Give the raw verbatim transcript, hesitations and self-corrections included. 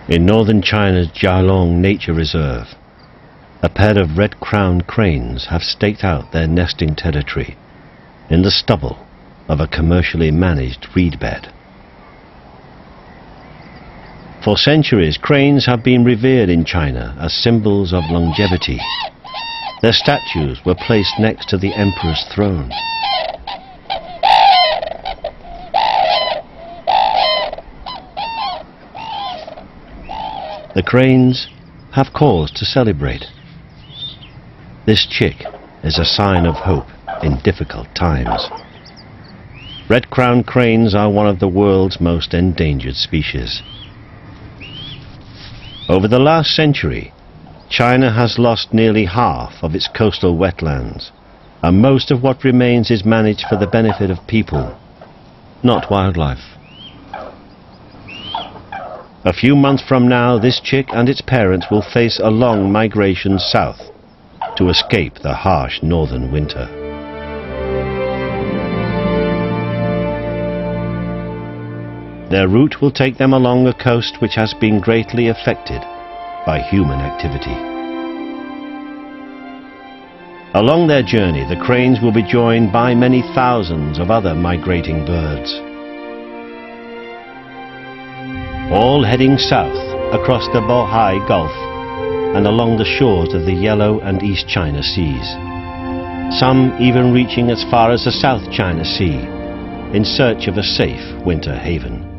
In northern China's Jialong Nature Reserve, a pair of red-crowned cranes have staked out their nesting territory in the stubble of a commercially managed reed bed. For centuries, cranes have been revered in China as symbols of longevity. Their statues were placed next to the emperor's throne. The cranes have cause to celebrate. This chick is a sign of hope in difficult times. Red-crowned cranes are one of the world's most endangered species. Over the last century, China has lost nearly half of its coastal wetlands, and most of what remains is managed for the benefit of people, not wildlife. A few months from now, this chick and its parents will face a long migration south to escape the harsh northern winter. Their route will take them along a coast which has been greatly affected by human activity. Along their journey, the cranes will be joined by many thousands of other migrating birds, all heading south across the Bohai Gulf and along the shores of the Yellow and East China Seas, some even reaching as far as the South China Sea in search of a safe winter haven.